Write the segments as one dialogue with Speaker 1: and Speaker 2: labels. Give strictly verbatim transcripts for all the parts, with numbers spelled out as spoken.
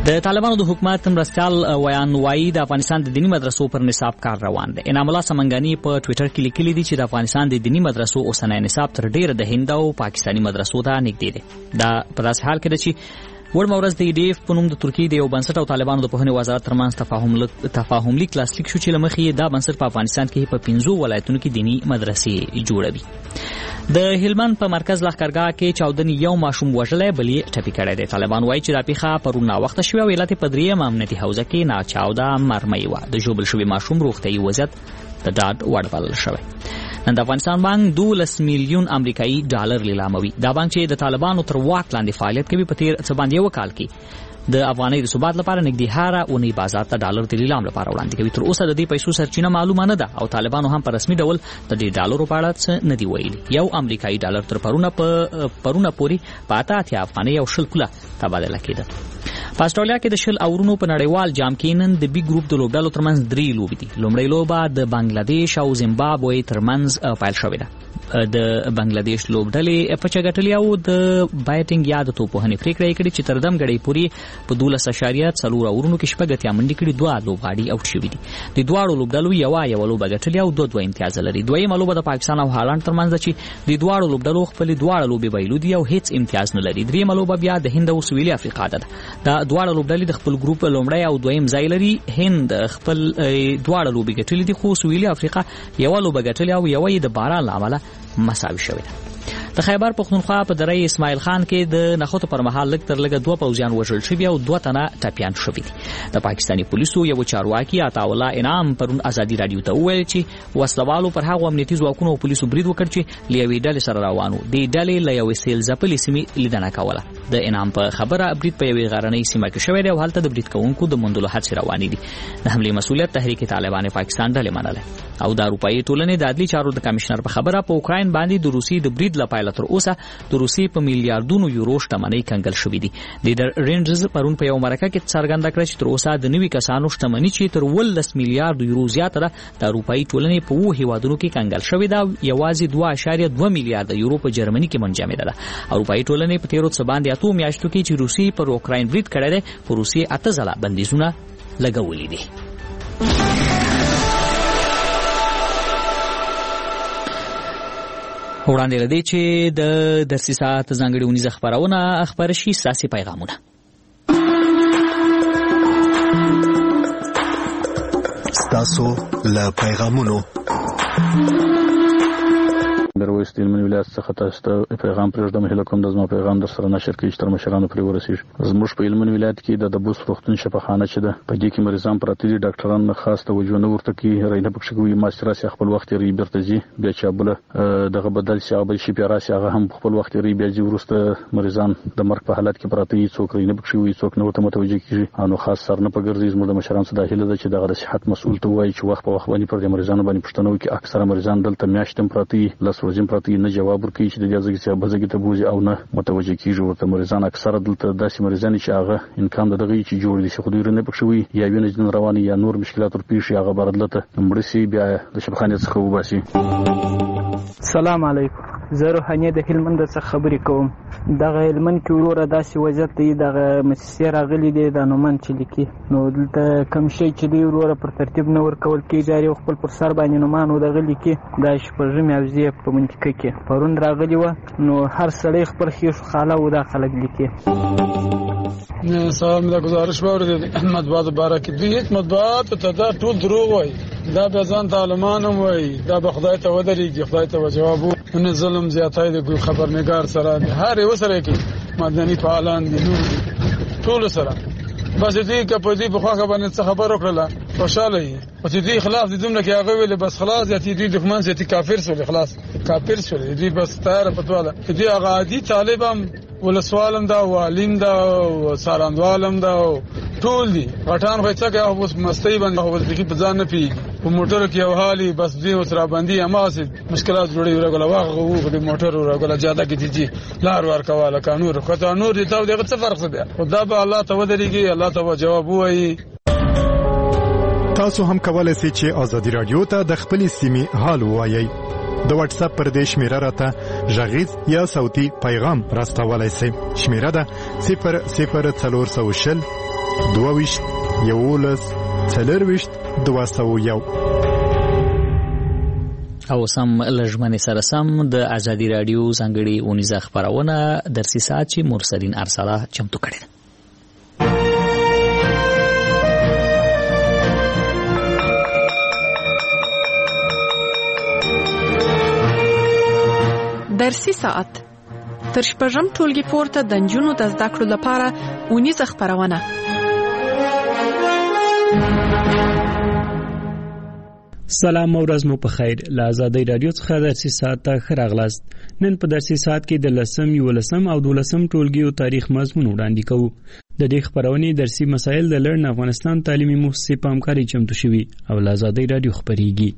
Speaker 1: د طالبانو د حکومت مرستیال ویان وایي د افغانستان د دینی مدرسو پر نصاب کار روان دی. انعام الله سمنګانی په ټوئیټر کې لیکلي دي چې د افغانستان د دینی مدرسو اوسنی نصاب تر ډیره د هند او پاکستاني مدرسو ته نږدې دی. دا په داسې حال کې ده چې وړمه ورځ د ای ډي اف په نوم د ترکیې د یو بنسټ او طالبانو د پوهنې وزارت ترمنځ تفاهم تفاهم لیک لاسلیک شو چې له مخې دا بنسټ په افغانستان کې په پنځو ولایتونو کې دینی مدرسې جوړوي. د هلمند په مرکز لښکرګاه کې چاودنې یو ماشوم وژلی بل یې ټپي کړی دی. طالبان وایي چې دا پیښه پرون ناوخته شوې او علت یې په درېیم امنیتي حوزه کې ناچاوده مرمۍ وه. د ژوبل شوي ماشوم روغتیايي وضعیت د ډاډ وړ بلل شوی. نن د افغانستان بانک دولس میلیون امریکایي ډالر لیلاموي. دا بانک چې د طالبانو تر واک لاندې فعالیت کوي په تیر څه باندې یو کال کې د افغانۍ د ثبات لپاره نږدې هره اونۍ بازار ته ډالر د لیلام لپاره وړاندې کوي. تر اوسه د دې پیسو سرچینه معلومه نه ده او طالبانو هم په رسمي ډول د دې ډالرو په اړه څه نه دي ویلي. یو امریکایي ډالر تر پرونه په پرونه پورې په اته اتیا افغانۍ او شل پوله تبادله کېده. په استرالیا کې د شل اورونو په نړیوال جام کې نن د بي ګروپ د لوبډلو ترمنځ درې لوبې دي. لومړی لوبه د بنگلاديش او زیمبابوې ترمنځ پیل شوې ده. د بنگلاديش لوبډلې په چګټلې او د بایټینګ یا د توپوهنې پریکړه یې کړې چې تر دم غړې پورې په دولس اشاریه څلور اورونو کې شپږ اتیا منډې کړې. دوه لوبغاړي اوټ شوي دي. د دواړو لوبډلو یوه یوه لوبه ګټلې او دوه دوه امتیاز لري. دویمه لوبه د پاکستان او هالند ترمنځ ده چې د دواړو لوبډلو خپلې دواړه لوبې بایلودي او هیڅ امتیاز نه لري. دریمه لوبه بیا د هند او سویلي افریقا ده. دا دواړه لوبډلې د خپل ګروپ لومړی او دویم ځای لري. هند خپل دواړه لوبې ګټلې دي خو سویلي افریقا یوه لوبه ګټلې او یوه یې د باران له امله مساوي شوې ده. د خیبر پختونخوا په دره اسماعیل خان کې د نخودو پر مهال لږ تر لږه دوه پوځیان وژل شوي او دوه تنه ټپیان شوي دي. د پاکستاني پولیسو یو چارواکي عطاالله انعام پرون ازادي رادیو ته وویل چې وسلوالو پر هغو امنیتي ځواکونو او پولیسو برید وکړ چې له یوې ډلې سره روان وو. دې ډلې له یوې سیل ځپلې سیمې لیدنه کوله. د انعام په خبره برید په یوې غرنۍ سیمه کې شوی دی او هلته د برید کوونکو د موندلو هڅې روانې دي. د حملې مسؤلیت تحریک طالبان پاکستان ډلې منله او د اروپایي ټولنې د عدلي چارو د کمشنر په خبره په اوکراین باندې د روسي د برید لپاره تر اوسه د روسي په میلیارډونو یورو شتمنۍ کنګل شوې دي. لیډر رینجز پرون په یو مرکه کې څرګنده کړه چې تر اوسه د نوي کسانو شتمنۍ چې تر ولس میلیارډ یورو زیاته ده د اروپایي ټولنې په وو هیوادونو کې کنګل شوې ده. یوازې دوه اعشاریه دوه میلیارډ یورو په جرمني کې منجمده ده. اروپایي ټولنې په تیرو څه باندې اتو میاشتو کې چې روسي پر اوکراین برید کړی دی په روسي اته ځله بندیزونه لګولي دي. وړاندې لدی چې د درسي ساعت ځانګړي ونیزه خبرونه خبر شي ساسي پیغامونه.
Speaker 2: ستاسو له پیغامونو
Speaker 3: درويست علمي ولایت څخه تاسو ته پیغام پرېږدم. هیله کوم د زما پیغام در سره نشر کړئ چې تر مشرانو پورې ورسیږي. زموږ په علمي ولایت کې د دبوس روغتون شفاخانه چې ده په دې کې مریضان پراته دي. ډاکټران نه خاص توجه نه ورته کوي. رینه پکښې کوي ماسټر راسي خپل وخت یې بیرته ځي بیا چې بله دغه بدل شي هغه بل شي بیا راسي هغه هم خپل وخت یې بیا ځي. وروسته مریضان د مرګ په حالت کې پراته دي. څوک رینه پکښې وي څوک نه ورته متوجه کېږي. نو خاص سر نه په ګرځي. زموږ د مشرانو څخه دا هیله ده چې دغه د صحت مسؤل ته ووایي چې وخت په وخت باندې پر دې مریضانو باندې پوښتنه وکړي. اکثره مریضان دلته میاشتې هم پراته دي لس ورځې هم پراته دي نه جواب ورکوي چې د دې ځای څخه بزګي ته بوزي او نه متوجه کیږي ورته. مریضان اکثره دلته داسې مریضان چې هغه امکان د دغه چې جوړ دي چې خو دوی نه پکښې وي یا وینې ځین رواني یا نور مشکلات ور پیښ هغه بردلته مړ شي بیا د شفاخانې څخه وباسي.
Speaker 4: سلام علیکم. زه روحاني د هلمند څخه خبرې کوم. دغه هلمند کې وروره داسې وضعیت دی دغه مؤسسې راغلي دی د نومن چې لیکي نو دلته کوم شی چې دی وروره پر ترتیب نه ورکول کېږي. هر خپل پر سر باندې نومان و دغه لیکي دا شپږمې حوزې په منطقه کې پرون راغلي وه نو هر سړی خپل خیښ خاله و دا خلک لیکي.
Speaker 5: سلام دا گزارش باورید مطبوعات باره کې دوی هیڅ مطبوعات ته دا ټول دروغ وایي. دا بیا ځان ته عالمان هم وایي. دا به خدای ته ودرېږي خدای ته به جواب وایي. ظلم زیاتی د خبرنګار سره هر یو سره کې مدني فعالان دي نور دي ټول سره بس دې که په دې په خواږه باندې څه خبر وکړله خوشاله یې او چې دې خلاف دې دومره کې هغه ویلې بس خلاص یا دې دښمن چې کافر شول خلاص کافر شول دې بس تیار پتواله دې هغه عادي طالب هم ولسوالم دا والیم دا ساراندوالم دا ټول دي غټان خو څه کوي اوس مستی باندې خو ځکه په ځان نه پی په موټر کې یو حالي بس دې وسره باندې اماسه مشکلات جوړي ورغله واغه وو د موټر ورغله زیاده کې دي لار ور کواله قانون خو ته نور دې ته دغه څه فرق څه دی خدا به الله ته ودرېږي الله ته جواب وایي.
Speaker 2: تاسو هم کولای شئ چې ازادي رادیو ته د خپل سیمې حال ووایي. د واتس اپ پر دې شمیره راته غږیز یا صوتي پیغام راستولای شئ. شمیره ده صفر صفر څلور سو شل دوه ویشت یوولس څلرویشت دوه سوه یو.
Speaker 1: او سم لژمنې سره سم د ازادي راډیو ځانګړي اونیزه خپرونه درسي ساعت چې مرسلین ارسله چمتو کړې ده.
Speaker 6: درسي ساعت تر شپږم ټولګي پورته د نجونو د زده کړو لپاره اونیزه خپرونه.
Speaker 7: سلام او ورځ مو په خیر. له ازادۍ رادیو څخه درسي ساعت ته ښه راغلاست. نن په درسي ساعت کې د لسم، یولسم او دولسم ټولګیو تاریخ مضمون وړاندې کوو. د دې خپرونې درسي مسایل د لړن افغانستان تعلیمي مؤسسې په همکارۍ چمتو شوي او له ازادۍ رادیو خپرېږي.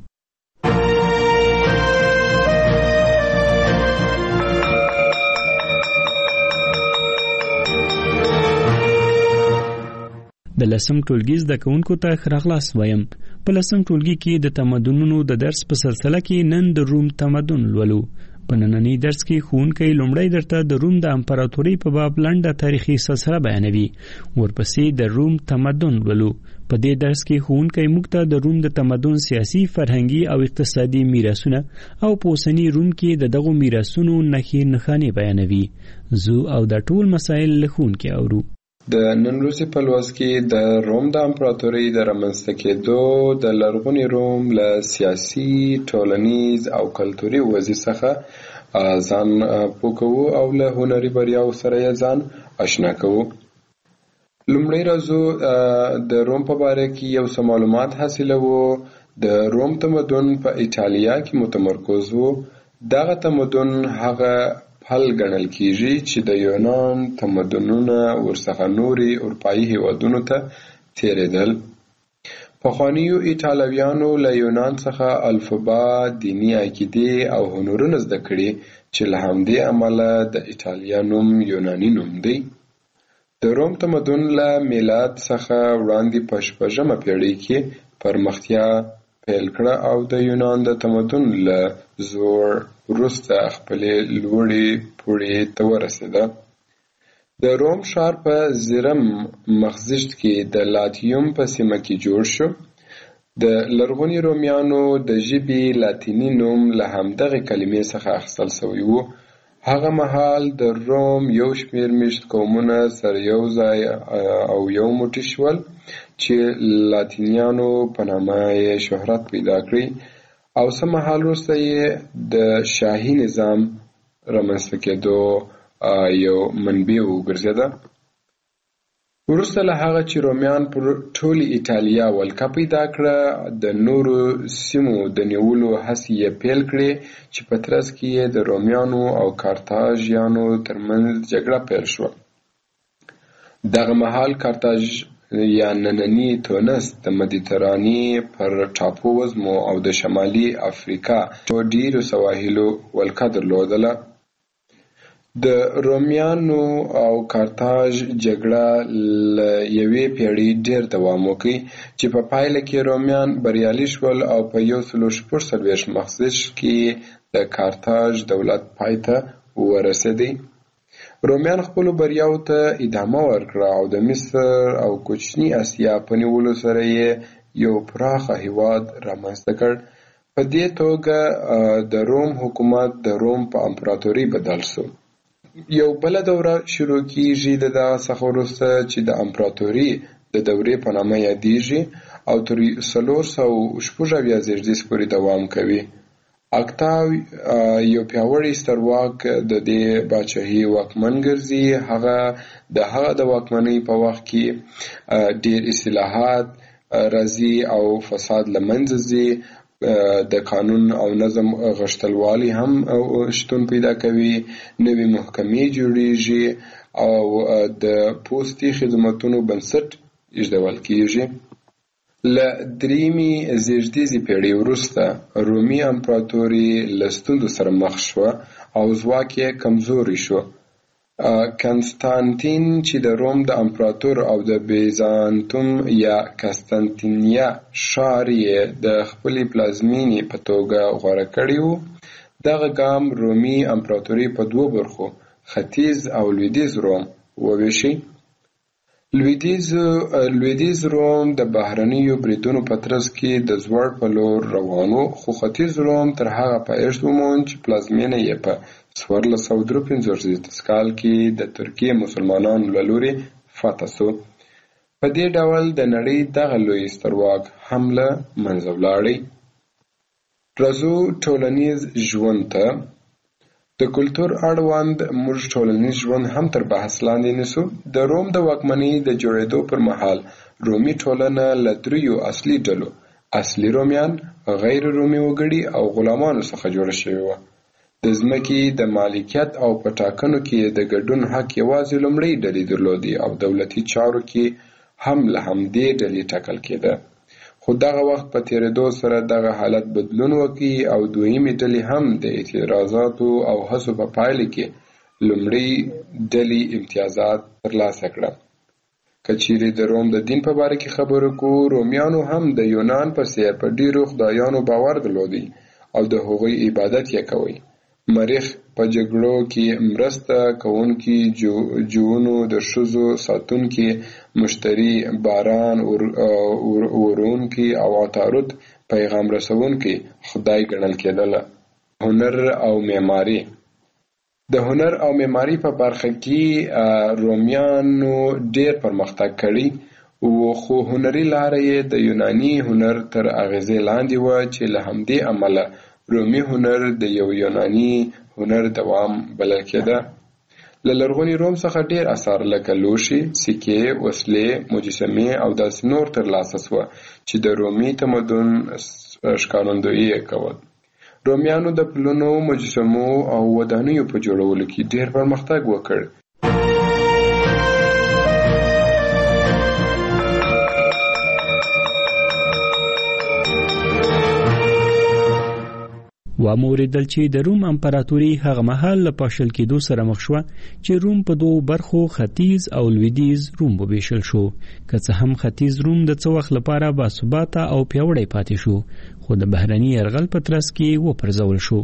Speaker 7: د لسم ټولګي زده کوونکو ته ښه راغلاست وایم. په لسم ټولګي کې د تمدنونو د درس په سلسله کې نن د روم تمدن لولو. په نننی درس کې ښوونکی لومړی درته د روم د امپراتورۍ په باب لنډه تاریخي سلسله بیانوي. ورپسې د روم تمدن لولو. په دې درس کې ښوونکی موږ ته د روم د تمدن سیاسي، فرهنګي او اقتصادي میراثونه او په اوسني روم کې د دغو میراثونو نښې نښانې بیانوي. زه او دا ټول مسایل له ښوونکي اورو.
Speaker 8: د نن ورځې په لوست کې د روم د امپراتورۍ د رامنځته کېدو د لرغوني روم له سیاسي، ټولنیز او کلتوري وضعیت څخه ځان پوه کوو او له هنري بریاو سره یې ځان آشنا کوو. لومړی راځو د روم په باره کې یو څه معلومات حاصلوو. د روم تمدن په ایټالیا کې متمرکز و. دغه تمدن هغه حل ګڼل کیږي چې د یونان تمدنونه ورڅخه نوري اروپایي هیوادونو ته تیرېدل. پخوانیو ایټالویانو له یونان څخه الفبا، دیني عقیدې او هنرونه زده کړي چې له همدې امله د ایټالیا نوم یوناني نوم دی. د روم تمدن له میلاد څخه وړاندې په شپږمه پیړۍ کې پرمختیا پیل کړه او د یونان د تمدن له زوړ وروسته خپلې لوړې پوړۍ ته ورسېده. د روم ښار په زرم مخزیشت کې د لاتیوم په سیمه کې جوړ شو. د لرغوني رومیانو د ژبې لاتیني نوم له همدغې کلمې څخه اخیستل شوی و. هغه مهال د روم یو شمېر میشت قومونه سره یو ځای او یو موټی شول چې لاتینیانو په نامه یې شهرت پیدا کړی او څه مهال وروسته یې د شاهي نظام رامنځته کېدو یو منبع وګرځېده. وروسته له هغه چې رومیان پر ټولې ایټالیا ولکه پیدا کړه، د نورو سیمو د نیولو هڅې یې پیل کړې چې په ترڅ کې یې د رومیانو او کارتاژیانو ترمنځ جګړه پیل شوه. دغه مهال کارتاژ یا نننی تونس د مدیترانې پر ټاپو وزمو او د شمالي افریقا ډیرو سواحلو ولکه درلودله. د رومیانو او کارتاژ جګړه له یوې پیړۍ ډیر دوام وکړ چې په پایله کې رومیان بریالي شول او په یو سلو شپږ څلوېښت مخزیشت کې د کارتاژ دولت پای ته ورسېدی. رومیان خپلو بریاو ته ادامه ورکړه او د مصر او کوچني اسیا په نیولو سره یې یو پراخه هیواد رامنځته کړ. په دې توګه د روم حکومت د روم په امپراتورۍ بدل شو. یو بله دوره شروع کیږي د دغه څخه وروسته چې د امپراتورۍ د دورې په نامه یادیږي او تر څلور سوه شپږ اویا زېږدیز پورې دوام کوي. اکتاو یو پیاوړی سترواک د دې پاچاهۍ واکمن ګرځي. هغه د هغه د واکمنۍ په وخت کې ډېر اصلاحات راځي او فساد له منځه ځي. د قانون او نظم غښتلوالی هم شتون پیدا کوي. نوې محکمې جوړیږي او د پوستي خدمتونو بنسټ ایښودل کیږي. له دریمې زېږدیزې پیړۍ وروسته رومي امپراتوري له ستونزو سره مخ شوه او ځواک یې کمزوری شو. کنستانتین چې د روم د امپراتور او د بیزانتوم یا قسطنطنیه ښار یې د خپلې پلازمینې په توګه غوره کړی و. دغه ګام رومي امپراتوري په دوو برخو، ختیځ او لویدیځ روم، وویشي. لویدیز لویدیز روم د بهرنیو بریدونو په ترڅ کې د زوړ په لور روانو، خو ختیځ روم تر هغه پایښت وموند چې پلازمینه یې په څوارلس سوه درې پنځوس کال کې د ترکیې مسلمانانو له لوري فتح سو. په دې ډول د نړۍ دغه لوی سترواک هم له منځه ولاړی. راځو ټولنیز ژوند ته. د کلتور اړوند موږ ټولنیز ژوند هم تر بحث لاندې نیسو. د روم د واکمنۍ د جوړېدو پر مهال رومي ټولنه له دریو اصلي ډلو، اصلي رومیان، غیر رومي وګړي او غلامانو څخه جوړه شوې وه. د ځمکې د مالکیت او په ټاکنو کې د ګډون حق یوازې لومړۍ ډلې درلودې او دولتي چارو کې هم له همدې ډلې ټاکل کېده. خو دغه وخت په تیریدو سره دغه حالت بدلون وکړي او دویمې ډلې هم د اعتراضاتو او هڅو په پایله کې لومړۍ ډلې امتیازات ترلاسه کړل. که چیرې د روم د دین په باره کې خبرو کوو، رومیانو هم د یونان په څېر په ډېرو خدایانو باور درلودی او د هغوی عبادت یې کوي. مریخ په جګړو کې مرسته کوونکي، جوونو د ښځو ساتونکي، مشتري، باران ورونکي او عطارد پیغام رسونکي خدای ګڼل کېدله. هنر او معماري. د هنر او معماري په برخه کې رومیانو ډېر پرمختګ کړی و، خو هنري لاره یې د یوناني هنر تر اغېزې لاندې وه چې له همدې امله رومي هنر د یو یوناني هنر دوام بلل کېده. له لرغوني روم څخه ډېر اثار لکه لوښي، سکې، وسلې، مجسمې او داسې نور ترلاسه سوه چې د رومي تمدن ښکارندویي یې کول. رومیانو د پلونو، مجسمو او ودانیو په جوړولو کې ډېر پرمختګ وکړ.
Speaker 7: واموریدل چې د روم امپراتوري هغه مهال له پاشل کېدو سره مخ شوه چې روم په دوو برخو ختیځ او لویدیځ روم وویشل شو. که څه هم ختیځ روم د څه وخت لپاره باثباته او پیاوړی پاتې شو، خو د بهرني یرغل په ترڅ کې وپرځول شو.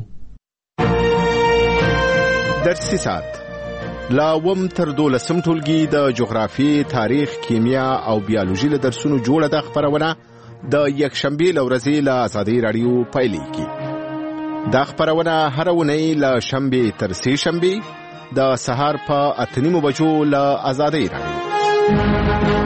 Speaker 9: درسي ساعت لا وم تر دولسم ټولګي د جغرافي، تاریخ، کیمیا او بیولوژي له درسونو جوړه د خبرونه د یکشنبې له ورځې له آزادۍ راډیو پیلېږي. دا خبرونه هر اونۍ له شنبې تر سې شنبې د سهار په اته نیمو بجو له آزادۍ راډیو.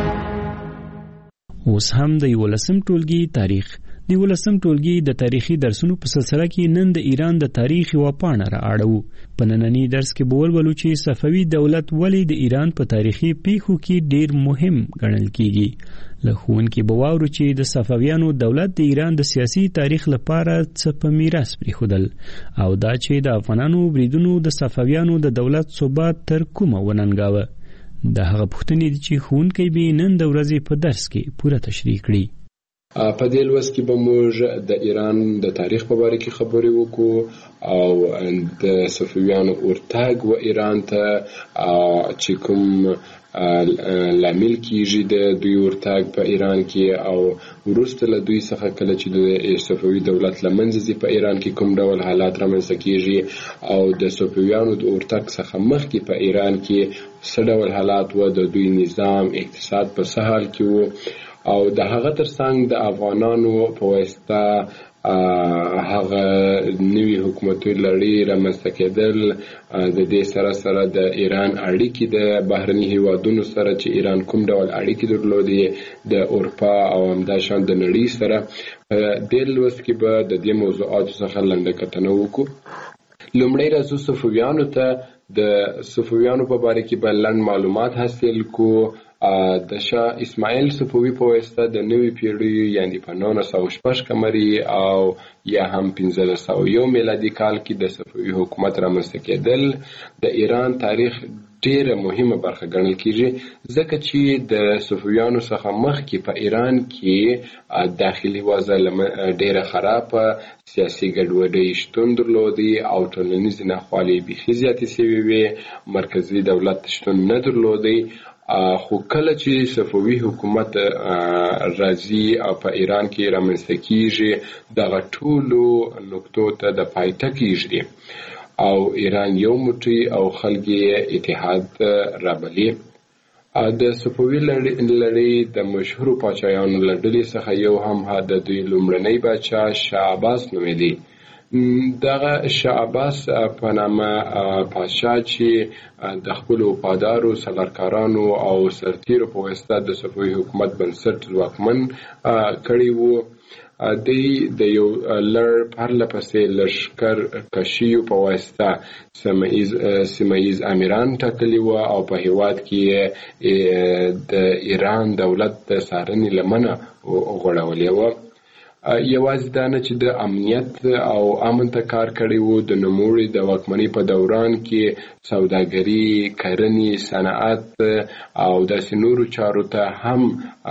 Speaker 7: اوس هم د یولسم ټولګي تاریخ. د یولسم ټولګي د تاریخي درسونو په سلسله کې نن د ایران د تاریخ یوه پاڼه را اړوو. په ننني درس کې به ولولو چې صفوي دولت ولې د ایران په تاریخي پیښو کې ډېر مهم ګڼل کیږي. له ښوونکي به واورو چې د صفویانو دولت د ایران د سیاسي تاریخ لپاره څه په میراث پرېښودل، او دا چې د افغانانو بریدونو د صفویانو د دولت ثبات تر کومه وننګاوه. د هغه پوښتنې دي چې ښوونکی به نن د ورځې په درس کې پوره تشریح کړي.
Speaker 8: په دې لوست کې به موږ د ایران د تاریخ په باره کې خبرې وکړو او د صفویانو ورتګ و ایران ته چې کوم لامل کیږي د دوی ورتګ په ایران کې، او وروسته له دوی څخه کله چې د صفوي دولت له منځه ځي په ایران کې کوم ډول حالات رامنځته کیږي، او د صفویانو د ورتګ څخه مخکې په ایران کې څه ډول حالات و، د دوی نظام، اقتصاد په څه حال کې و، او د هغه ترڅنګ د افغانانو په واسطه هغه نوي حکومتي لړۍ رامنځته کېدل، د دې سره سره د ایران اړیکې د بهرني هیوادونو سره چې ایران کوم ډول اړیکې درلودې د اروپا او همداشان د نړۍ سره. په دې لوست کې به د دې موضوعاتو څخه لنډه کتنه وکړو. لومړی راځو صفویانو ته. د صفویانو په باره کې به لنډ معلومات حاصل کو. د شاه اسماعیل صفوي په واسطه د نوي پیړۍ یعنی په نولس سوه شپږ قمري او یا هم پنځلس سوه یو میلادي کال کې د صفوي حکومت رامنځته کېدل د ایران تاریخ ډېره مهمه برخه ګڼل کېږي، ځکه چې د صفویانو څخه مخکې په ایران کې داخلي وضع ډېره خرابه، سیاسي ګډوډۍ شتون درلودی او ټولنیزې ناخوالې بیخي زیاتې سوې وې، مرکزي دولت شتون نه درلودی. خو کله چې صفوي حکومت راځي او په ایران کې رامنځته کېږي، دغه ټولو نقطو ته د پای ټکی کېږدي او ایران یو موټی او خلک یې اتحاد رابلي. د صفوي لړۍ د مشهورو پاچایانو له ډلې څخه یو هم د دوی لومړنی پاچا شاه عباس نومیده. دغه شاه عباس په نامه پاچا چې د خپلو وفادارو سالارکارانو او سرتیرو په واسطه د صفوي حکومت بنسټ ځواکمن کړی وو، دوی د یو لړ پرله پسې لښکر کشیو په واسطه سیمه ییز امیران ټاکلي وو او په هیواد کې د ایران دولت د څارنې لمنه غوړولې وه. یوازې دا نه چې د امنیت او امن ته کار کړی وو، د نوموړي د واکمنۍ په دوران کې سوداګري، کرنې، صنعت او داسې نورو چارو ته هم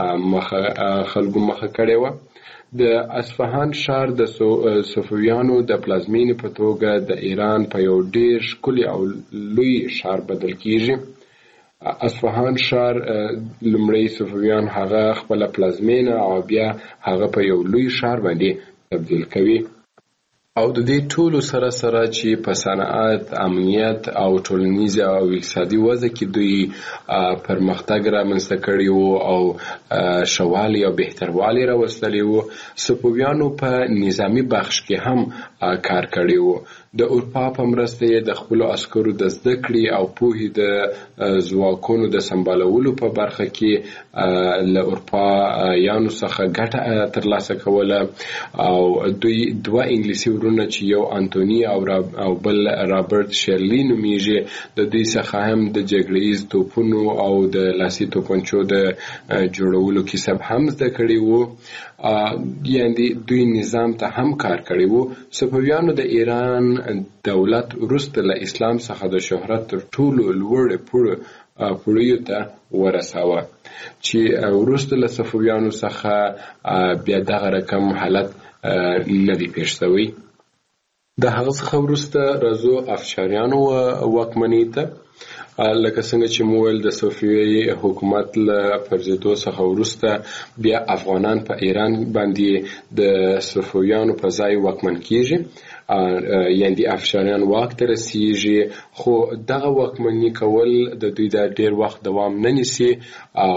Speaker 8: خلکو مخه کړې وه. د اصفهان ښار د صفویانو د پلازمینې په توګه د ایران په یو ډیر ښکلي او لوی ښار بدل کیږي. اصفهان ښار لومړی صفویان هغه خپله پلازمینه او بیا هغه په یو لوی ښار باندې تبدیل کوي، او د دې ټولو سره سره چې په صنعت، امنیت او ټولنیز او اقتصادي وضع کې دوی پرمختګ رامنځته کړی وو او ښهوالی او بهتروالی راوستلی وو. صفویانو په نظامي بخش کې هم کار کړی وو. د اروپا په مرسته یې د خپلو عسکرو د زده کړې او پوهې د ځواکونو د سمبالولو په برخه کې له اروپایانو څخه ګټه ترلاسه کوله، او دوی دوه انګلیسي ورونه چې یو انتوني او بل رابرټ شیرلي نومیږي، د دوی څخه هم د جګړه ییز توپونو او د لاسي توپنچو د جوړولو کسب هم زده کړی وو. یعنې دوی نظام ته هم کار کړی وو. صفویانو د ایران دولت وروسته له اسلام څخه د شهرت تر ټولو لوړ پوړیو ته ورساوه، چې وروسته له صفویانو څخه بیا دغه رقم حالت نه دی پېښ شوی. د هغه څخه وروسته راځو افشاریانو واکمنۍ ته. لکه څنګه چې مو ویل، د صفوي حکومت له پرځېدو څخه وروسته بیا افغانان په ایران باندې د صفویانو په ځای واکمن کیږي، یعنې افشاریان واک ته رسیږي. خو دغه واکمني کول د دوی د ډیر وخت دوام نه نیسي او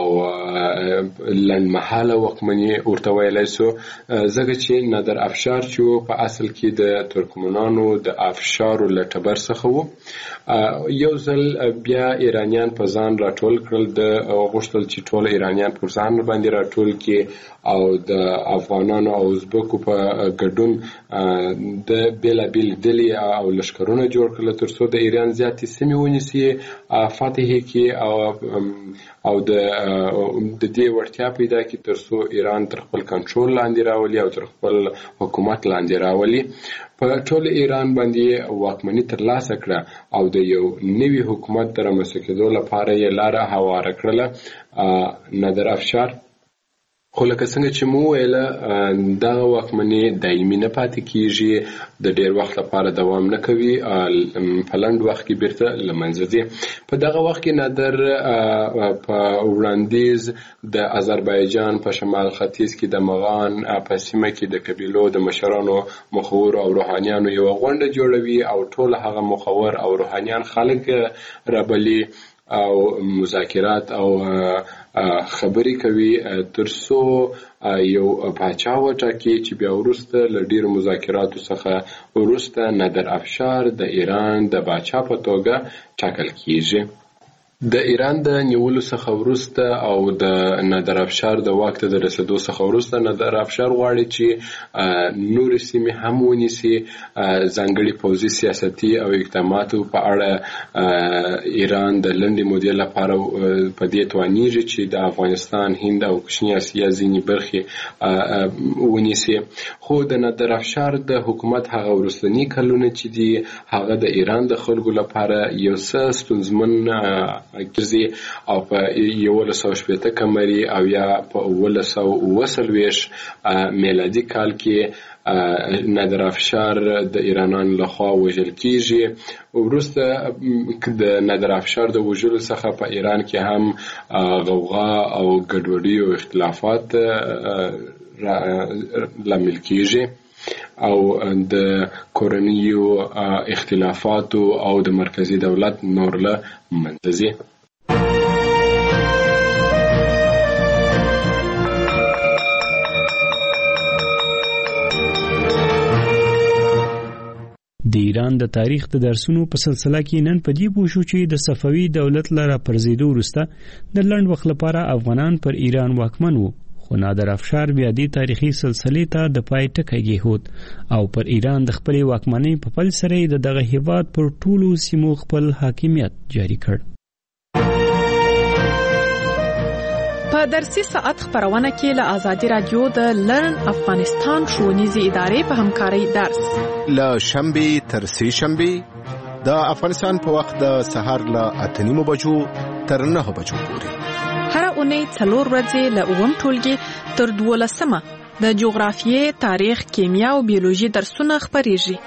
Speaker 8: لنډمهاله واکمني ورته ویلی سو، ځکه چې نادر افشار چې په اصل کې د ترکمنانو د افشارو له ټبر څخه وو. یو ځل بیا ایرانیان په ځان راټول کړل، د غوښتل چې ټول ایرانیان پر ځان باندې راټول کړي او د افغانانو او ازبکو په ګډون د بیلابیل ډلې او لښکرونه جوړ کړل ترڅو د ایران زیاتې سیمې ونیسي، فتح کړي او د دې وړتیا پیدا کړي ترڅو ایران تر خپل کنټرول لاندې راولي او تر خپل حکومت لاندې راولي. په ټول ایران باندې واکمني ترلاسه کړه او د یو نوي حکومت د رامنځته کېدو لپاره یې لاره هواره کړله نادر افشار. خو لکه څنګه چې مو ویله، دغه واکمني دایمي نه پاتې کیږي، د ډیر وخت لپاره دوام نه کوي، په لنډ وخت کې بیرته له منځه ځي. په دغه وخت کې نادر په وړاندیز د آذربایجان په شمال ختیځ کې د مغان په سیمه کې د قبیلو د مشرانو، مخورو او روحانیانو یو غونډه جوړوي او ټول هغه مخور او روحانیان خلک رابلي او مذاکرات او خبرې کوي ترڅو یو پاچا وټاکي چې بیا وروسته له ډیرو مذاکراتو څخه وروسته نادر افشار د ایران د پاچا په توګه ټاکل کیږي. د ایران د نیولو څخه وروسته او د نادر افشار د واک ته د رسېدو څخه وروسته نادر افشار غواړي چې نورې سیمې هم ونیسي. ځانګړي پوځي، سیاستي او اقداماتو په اړه ایران د لنډې مودې لپاره په دې توانیږي چې د افغانستان، هند او کوچني اسیا ځینې برخې ونیسي. خو د نادر افشار د حکومت هغه وروستني کلونه چې دي هغه د ایران د خلکو لپاره یو څه ستونزمن ګرځي او په یولس سوه شپېته قمري او یا په اوولس سوه اوه څلوېښت میلادي کال کې نادر افشار د ایرانیانو لخوا وژل کیږي. وروسته د نادر افشار د وژلو څخه په ایران کې هم غوغا او ګډوډي او اختلافات لامل کیږي او د کورنیو اختلافاتو او د مرکزی دولت نور له منځه ځي.
Speaker 7: ایران د تاریخ د درسونو په سلسله کې نن په دې پوه شو چې د صفوي دولت لره پرځېدو وروسته د لنډ وخت لپاره افغانان پر ایران واکمن وو، خو نادر افشار بیا دې تاریخي سلسلې ته د پای ټکی کېښود او پر ایران د خپلې واکمنۍ په پل سره د دغه هېواد پر ټولو سیمو خپل حاکمیت جاري کړ.
Speaker 6: په درسي ساعت خبرونه کې له آزادي رادیو د لرن افغانستان ښوونیزې ادارې په همکارۍ درس
Speaker 9: له شنبې تر سې شنبې د افغانستان په وخت د سهار له اته نیمو بجو تر نهه بجو پورې
Speaker 6: هر اونۍ څلور ورځې له اووم ټولګي تر دولسمه د جغرافیې، تاریخ، کیمیا او بیولوژي درسونه خپریږي.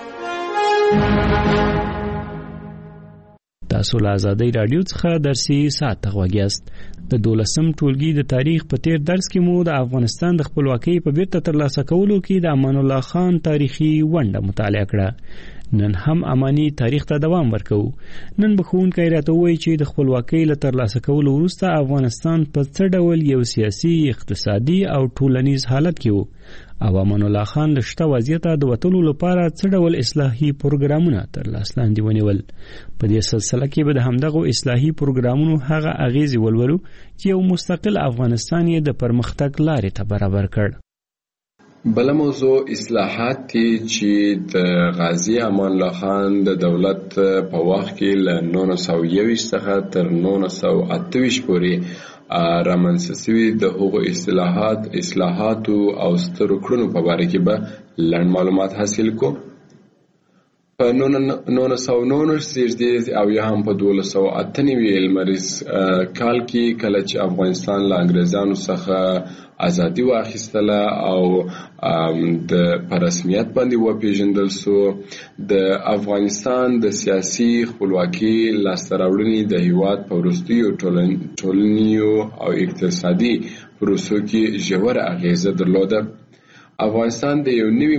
Speaker 7: تاسو له آزادۍ رادیو څخه درسي ساعت ته غوږ یاست. د دولسم ټولګي د تاریخ په تیر درس کې مو د افغانستان د خپلواکۍ په بیرته ترلاسه کولو کې د امان الله خان تاریخي ونډه مطالعه کړه. نن هم امانی تاریخ ته دوام ورکو. نن به ښوونکی راته وایي چې د خپلواکۍ له ترلاسه کولو وروسته افغانستان په څه ډول یو سیاسي، اقتصادي او ټولنیز حالت کې و او امان الله خان له شته وضعیته د وتلو لپاره څه ډول اصلاحي پروګرامونه تر لاس لاندې ونیول. په دې سلسله کې به د همدغو اصلاحي پروګرامونو هغه اغیزې ولولو چې یو مستقل افغانستان یې د پرمختګ لارې ته برابر کړ.
Speaker 8: بل موضوع اصلاحات دي چې د غازی امان الله خان د دولت په وخت کې له نولس سوه یوویشت څخه تر نولس سوه اته ویشت پورې رامنځته شوي د هغو اصلاحات اصلاحاتو او سترو کړنو په باره کې به لنډ معلومات حاصل کو. په نولس سوه نولس زیږدي او یا هم په دولس سوه اته نوي لمریز کال کې کله چې افغانستان له انګریزانو څخه ازادي واخیستله او د په رسمیت باندې وپیژندل سو، د افغانستان د سیاسي خپلواکۍ لاسته راوړنې د هیواد په وروستیو ټولنیزو او اقتصادي پروسو کې ژوره اغیزه درلوده. افغانستان د یو نوي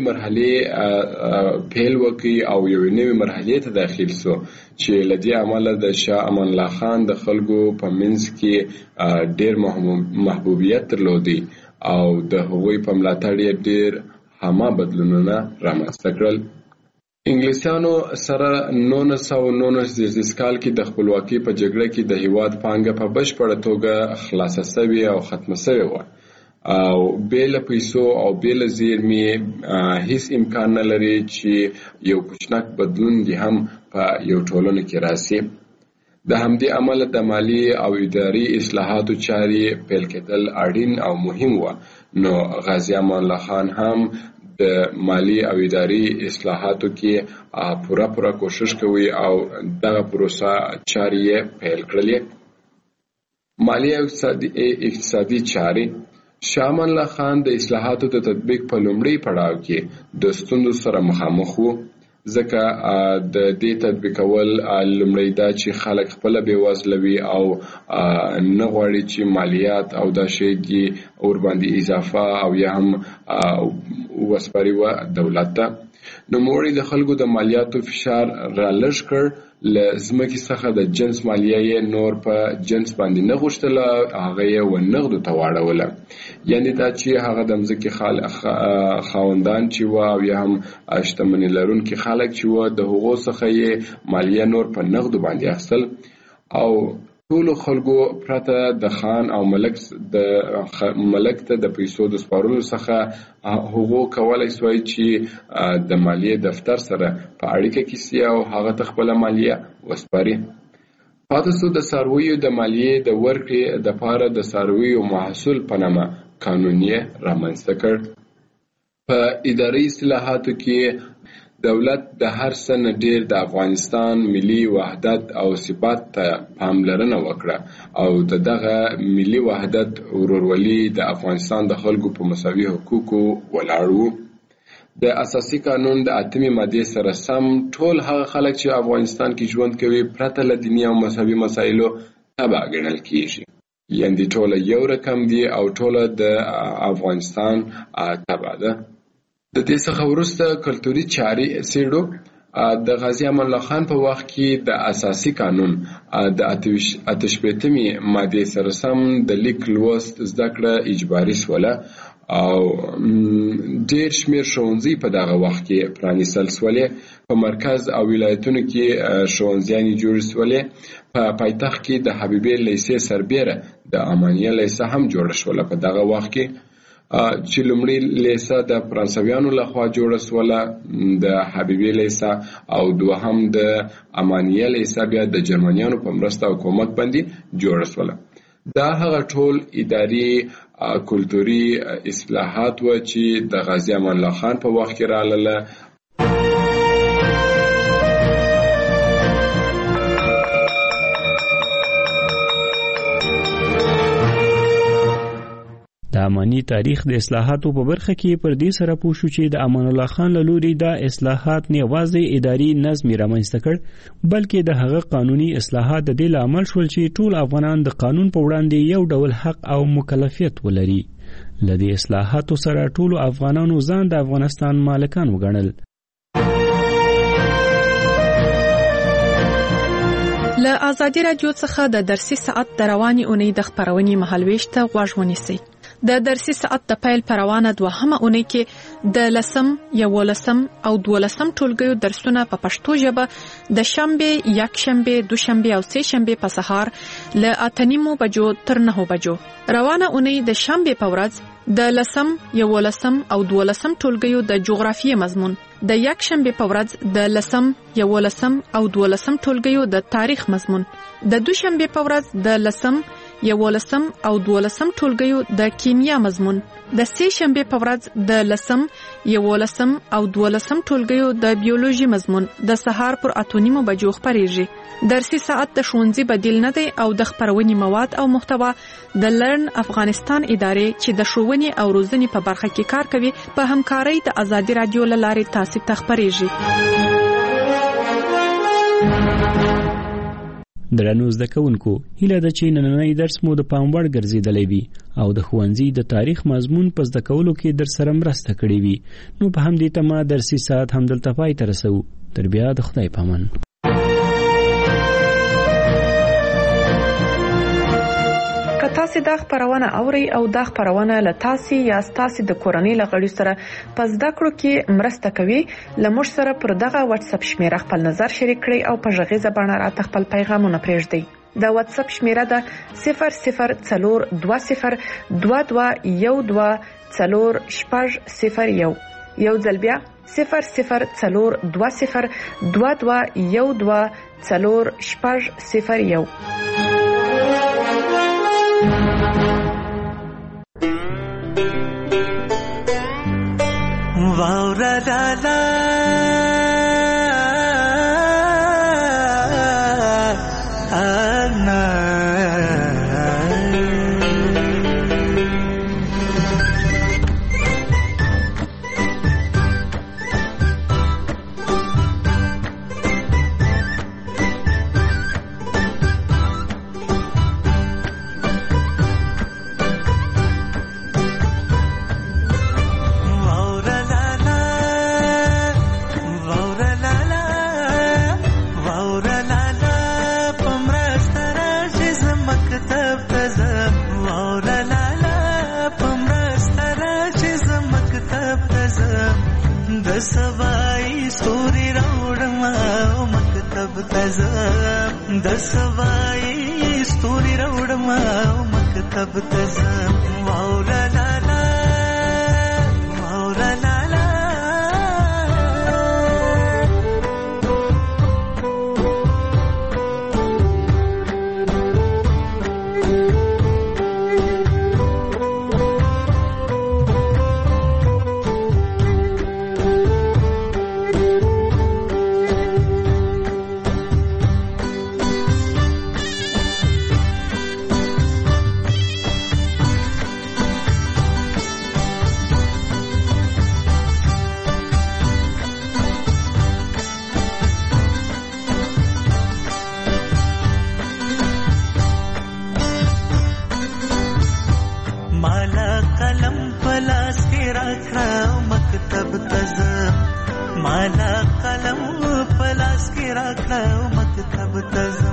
Speaker 8: مرحلې پیل وکړي او یو نوي مرحلې ته داخل سو چې له دې امله د شاه امان الله خان د خلکو په منځ کې ډېر محبوبیت درلودی او د هغوی په ملاتړ یې ډېر هامه بدلونونه رامنځته کړل. انګلیسانو سره نولس سوه نولس زیږدیز کال کې د خپلواکۍ په جګړه کې د هیواد پانګه په بشپړه توګه خلاصه سوې او ختمه سوې وه او بیل پیسو او بیل زیرمې هیڅ امکان نه لري چې یو کوچنک بدلون دی هم په یو ټولنه کې راسي. د همدې امله د مالی او اداري اصلاحاتو چارې پیل کېدل اړین او مهم و. نو غازی امان الله خان هم د مالی او اداري اصلاحاتو کې پوره پوره کوشش کوي او دغه پروسه چارې پیل کړلې. مالی او اقتصادي چارې شاه امان الله خان د اصلاحاتو د تطبیق په لومړي پړاو کې د ستونزو سره مخامخ وو، ځکه د دې تطبیقول لومړی دا چې خلک خپله بېوزله وي او نه غواړي چې مالیات او دا شی دي ورباندې اضافه او یا هم وسپاري و دولت ته. نوموړي د خلکو د مالیاتو فشار را لږ کړ، له ځمکې څخه د جنس مالیه یې نور په جنس باندې نه غوښتله، هغه یې ونغدو ته واړوله. یعنې دا چې هغه د ځمکې خاوندان چې وه او یا هم شتمني لرونکي خلک چې وه د هغو څخه یې مالیه نور په نغدو باندې اخیستل او ټولو خلکو پرته د خان او ملک د ملک ته د پیسو د سپارلو څخه هغو کولای سوای چې د مالیې دفتر سره په اړیکه کې سي او هغه ته خپله مالیه وسپاري. پاتې سو د څارویو د مالیې د ورکړې دپاره د څارویو محصول په نامه قانون یې رامنځته کړ. په اداري اصلاحاتو کې دولت د هر څه نه ډېر د افغانستان ملي وحدت او ثبات ته پاملرنه وکړه او د دغه ملي وحدت ورورولي د افغانستان د خلکو په مساوي حقوقو ولاړ و. د اساسي قانون د اتمې مادې سره سم ټول هغه خلک چې افغانستان کې ژوند کوي پرته له دیني او مذهبي مسایلو تبع ګڼل کیږي، یعنې ټوله یو رقم دي او ټوله د افغانستان تبع ده. د دې څخه وروسته کلتوري چارې څېړو. د غازی امان الله خان په وخت کې د اساسي قانون د اته شپېتمې مادې سره سم د لیک لوست زده کړه اجباري شوله او ډېر شمیر ښوونځي په دغه وخت کې پرانیستل شولې. په مرکز او ولایتونو کې ښوونځیانې جوړې شولې. په پایتخت کې د حبیبې لیسې سربیره د امانیه لیسه هم جوړه شوله په دغه وخت کې، چې لومړی لیسه د فرانسویانو لخوا جوړه شوله د حبیبې لیسه، او دوهم د امانیه لیسه بیا د جرمنیانو په مرسته او کومک باندې جوړه شوله. دا هغه ټول اداري کلتوري اصلاحات و چې د غازي امان الله خان په وخت کې راغله.
Speaker 7: د اماني تاریخ د اصلاحاتو په برخه کې پر دې سره پوه شو چې د امان الله خان له لوري دا اصلاحات نه یوازې اداري نظم رامنځته کړ، بلکې د هغه قانوني اصلاحات د دې لامل شول چې ټول افغانان د قانون په وړاندې یو ډول حق او مکلفیت ولري. لدې اصلاحاتو سره ټول افغانانو ځان د افغانستان مالکان وګڼل.
Speaker 6: له آزادي رادیو څخه د درسي ساعت د رواني اونۍ د خبرونې مهالويش ته غوږ ونیسئ. د درسي ساعت د پیل پروانه دوهمه اونۍ کې د لسم، یولسم او دولسم ټولګیو درسونه په پښتو ژبه د شنبه، یکشنبه، دوشنبه او سه شنبه په سهار له اته نیمو بجو تر نهو بجو. روانه اونۍ د شنبه په ورځ د لسم، یولسم او دولسم ټولګیو د جغرافیې مضمون، د یکشنبه په ورځ د لسم، یولسم او دولسم ټولګیو د تاریخ مضمون، د دوشنبه په ورځ د لسم، یولسم او دولسم ټولګیو د کیمیا مضمون، د سه شنبه په ورځ د لسم، یولسم او دولسم ټولګیو د بیولوژي مضمون د سهار پر اته نیمو بجو خبرېږي. درسي ساعت د ښوونځي بدیل نه دی او د خبرونې مواد او محتوا د لرن افغانستان ادارې چې د ښوونې او روزنې په برخه کې کار کوي په همکارۍ د آزادي رادیو له لارې تاسو ته خبرېږي.
Speaker 7: درنو زده کوونکو، هیله ده چې نننی درس مو د پام وړ ګرځېدلی وي او د ښوونځي د تاریخ مضمون په زده کولو کې در سره مرسته کړې وي. نو په همدې تمه درسي ساعت همدلته پای ته رسوو. تر بیا د خدای په امان.
Speaker 6: که تاسو دا خبرونه اورئ او دا خبرونه له تاسو یا تاسو د کورنۍ لغړي سره په زده کړو کې مرسته کوي، لمر سره پر دغه واتس اپ شمیره خپل نظر شریک کړئ او په ژغیزه باندې راته خپل پیغامونه پرېږدئ. دا واتس اپ شمیره ده صفر صفر څلور دوه صفر دوه دوه یو دوه څلور شپږ صفر یو. یو ځل بیا صفر صفر څلور دوه صفر دوه دوه یو دوه څلور شپږ صفر یو.
Speaker 10: واورا لالا انا سوای ستوري راوړم او مکتب تزم، د سوای ستوري راوړم او مکتب تزم. واورا لالا واورا لالا مالا قلم پلاس کې راکړه مکتب ته